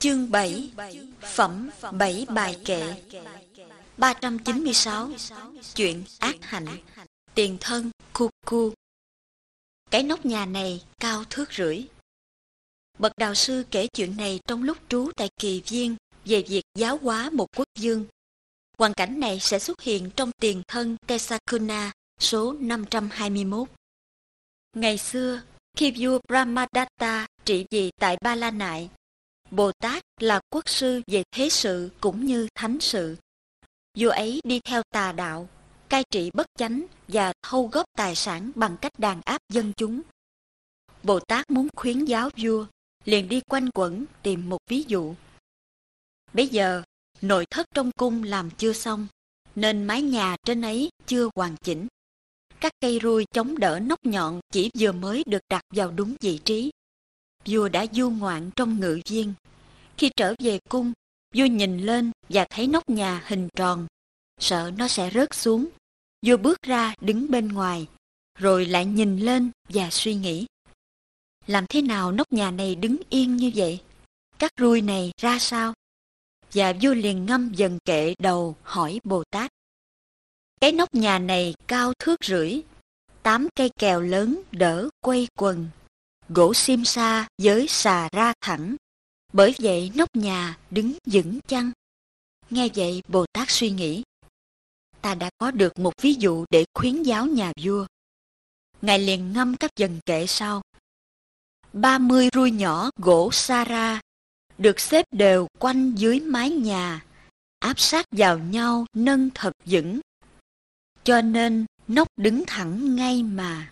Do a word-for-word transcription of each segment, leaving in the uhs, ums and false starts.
Chương bảy. Phẩm bảy bài kệ. Ba trăm chín mươi sáu. Chuyện ác hạnh. Tiền thân Cuckoo. Cái nóc nhà này cao thước rưỡi. Bậc đạo sư kể chuyện này trong lúc trú tại Kỳ Viên về việc giáo hóa một quốc vương. Hoàn cảnh này sẽ xuất hiện trong tiền thân Tesakuna số năm trăm hai mươi mốt. Ngày xưa, khi vua Brahmadatta trị vì tại Ba La Nại, Bồ Tát là quốc sư về thế sự cũng như thánh sự. Vua ấy đi theo tà đạo, cai trị bất chánh và thâu góp tài sản bằng cách đàn áp dân chúng. Bồ Tát muốn khuyến giáo vua, liền đi quanh quẩn tìm một ví dụ. Bây giờ, nội thất trong cung làm chưa xong, nên mái nhà trên ấy chưa hoàn chỉnh. Các cây ruồi chống đỡ nóc nhọn chỉ vừa mới được đặt vào đúng vị trí. Vua đã du ngoạn trong ngự viên. Khi trở về cung, vua nhìn lên và thấy nóc nhà hình tròn, sợ nó sẽ rớt xuống. Vua bước ra đứng bên ngoài, rồi lại nhìn lên và suy nghĩ. Làm thế nào nóc nhà này đứng yên như vậy? Các ruồi này ra sao? Và vua liền ngâm dần kệ đầu hỏi Bồ Tát. Cái nóc nhà này cao thước rưỡi, tám cây kèo lớn đỡ quay quần, gỗ sim sa với xà ra thẳng, bởi vậy nóc nhà đứng vững chăng? Nghe vậy Bồ Tát suy nghĩ, ta đã có được một ví dụ để khuyến giáo nhà vua. Ngài liền ngâm các dần kệ sau. Ba mươi ruồi nhỏ gỗ sa ra được xếp đều quanh dưới mái nhà, áp sát vào nhau nâng thật vững, cho nên nóc đứng thẳng ngay mà.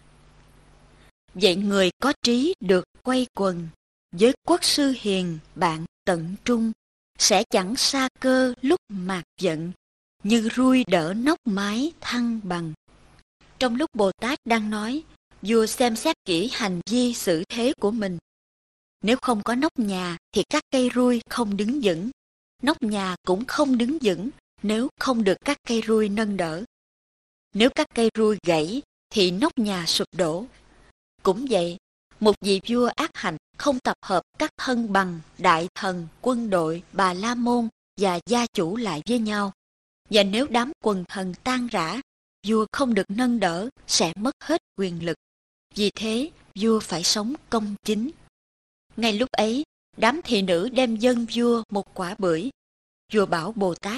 Vậy người có trí được quay quần, với quốc sư hiền bạn tận trung, sẽ chẳng xa cơ lúc mạc giận, như ruồi đỡ nóc mái thăng bằng. Trong lúc Bồ Tát đang nói, vua xem xét kỹ hành vi xử thế của mình. Nếu không có nóc nhà thì các cây ruồi không đứng vững. Nóc nhà cũng không đứng vững nếu không được các cây ruồi nâng đỡ. Nếu các cây ruồi gãy thì nóc nhà sụp đổ. Cũng vậy, một vị vua ác hạnh không tập hợp các thân bằng, đại thần, quân đội, bà la môn và gia chủ lại với nhau. Và nếu đám quần thần tan rã, vua không được nâng đỡ sẽ mất hết quyền lực. Vì thế, vua phải sống công chính. Ngay lúc ấy, đám thị nữ đem dâng vua một quả bưởi. Vua bảo Bồ Tát,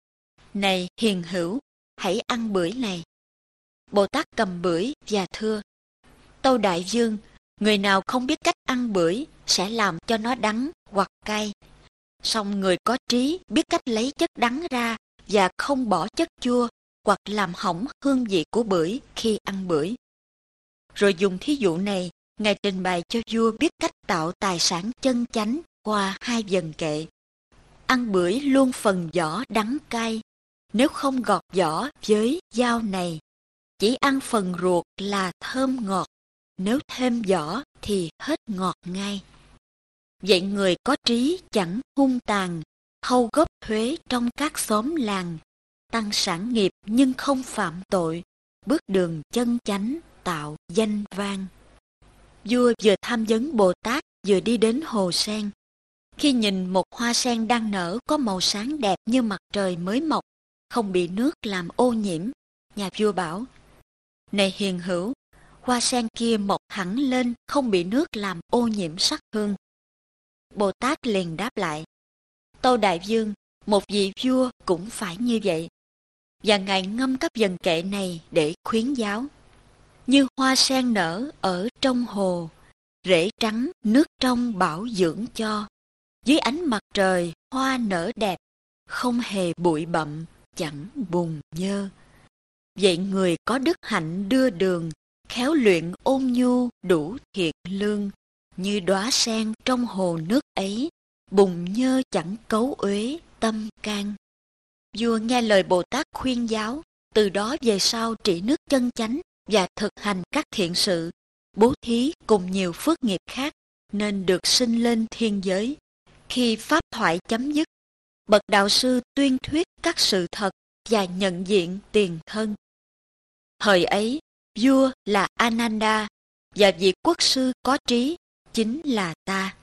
này hiền hữu, hãy ăn bưởi này. Bồ Tát cầm bưởi và thưa, tâu đại vương, người nào không biết cách ăn bưởi sẽ làm cho nó đắng hoặc cay. Song người có trí biết cách lấy chất đắng ra và không bỏ chất chua hoặc làm hỏng hương vị của bưởi khi ăn bưởi. Rồi dùng thí dụ này, Ngài trình bày cho vua biết cách tạo tài sản chân chánh qua hai dần kệ. Ăn bưởi luôn phần vỏ đắng cay, nếu không gọt vỏ với dao này. Chỉ ăn phần ruột là thơm ngọt, nếu thêm vỏ thì hết ngọt ngay. Vậy người có trí chẳng hung tàn, thâu góp thuế trong các xóm làng, tăng sản nghiệp nhưng không phạm tội, bước đường chân chánh tạo danh vang. Vua vừa tham vấn Bồ Tát vừa đi đến hồ sen. Khi nhìn một hoa sen đang nở có màu sáng đẹp như mặt trời mới mọc, không bị nước làm ô nhiễm, nhà vua bảo, này hiền hữu, hoa sen kia mọc thẳng lên không bị nước làm ô nhiễm sắc hương. Bồ Tát liền đáp lại, tâu đại vương, một vị vua cũng phải như vậy. Và Ngài ngâm các dần kệ này để khuyến giáo. Như hoa sen nở ở trong hồ, rễ trắng nước trong bảo dưỡng cho. Dưới ánh mặt trời hoa nở đẹp, không hề bụi bặm, chẳng bùn nhơ. Vậy người có đức hạnh đưa đường, khéo luyện ôn nhu đủ thiện lương, như đóa sen trong hồ nước ấy, bùn nhơ chẳng cấu uế tâm can. Vua nghe lời Bồ Tát khuyên giáo, từ đó về sau trị nước chân chánh và thực hành các thiện sự, bố thí cùng nhiều phước nghiệp khác, nên được sinh lên thiên giới. Khi pháp thoại chấm dứt, bậc đạo sư tuyên thuyết các sự thật và nhận diện tiền thân. Thời ấy, vua là Ananda và vị quốc sư có trí chính là ta.